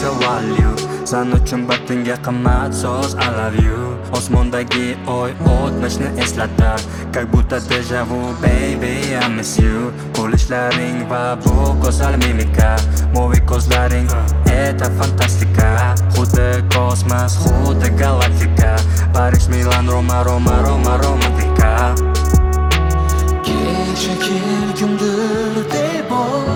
narsa value. Sen uchun bir tinga qimmat so'z I love you. Osmondagi oy o'tmishni eslatar, как будто deja vu, baby I miss you. Qo'lishlaring va bu go'zal mimika, moviy ko'zlaring это fantastika. Xuddi kosmos, xuddi galaktika, Paris, Milan, Roma, Roma, Roma, romantika. Kecha kelgumdir deb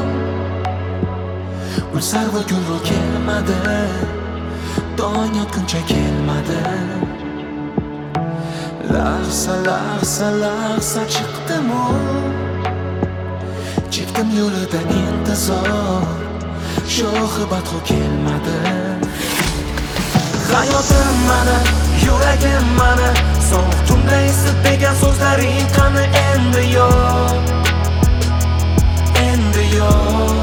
Ulsar va gulru kelmadi, tong yotguncha kelmadi. Lahza, lahza, lahza chiqdimu, chekdim yo'lida intizor, sho'xi badxu kelmadi. Hayotim mani, yuragim mani, sovuq tunda isib degan so'zlaring qani endi yo'q, endi yo'q.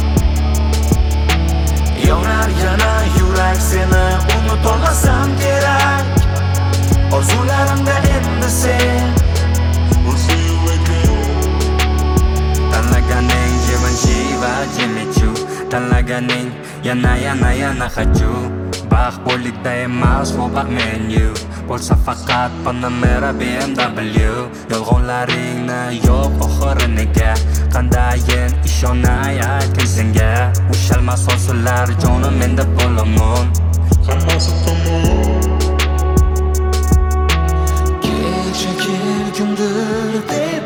Yonar yana yurak seni unutolmasam kerak, orzularimda endi sen. Tanlaganing Givenchy va Jimmy Choo, tanlaganing yana хочу. Baxt bo'likda emas, bu baxt menu bo'lsa faqat Panamera BMW. Yolg'onlaringni yo'q oxiri nega, qandayin ishonay aytgin senga. Ushalmas hosillar jonim menda bo'lamun, hammasi tamom. Kecha kelgumdir deb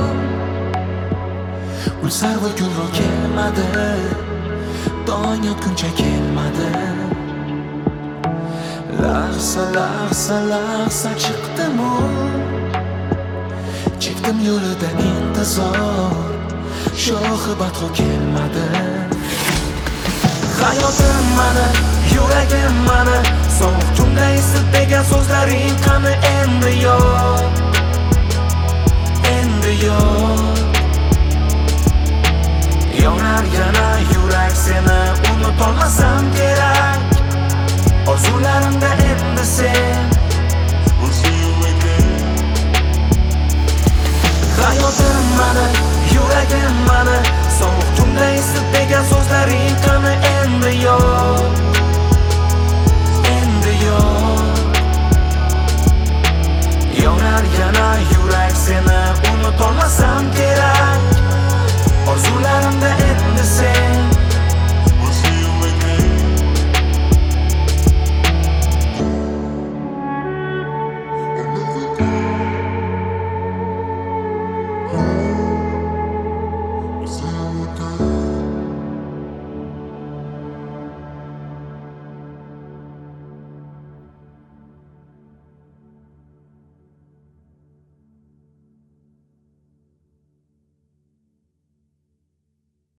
Ulsar va gulru kelmadi, tong yotguncha kelmadi. Lahza, lahza, lahza chiqdimu, chekdim yo'lida intizor, sho'xi badxu kelmadi. Hayotim mani, yuragim mani, sovuq tunda isib degan so'zlaring qani endi yo'q, endi yo'q. Yonar yana yurak seni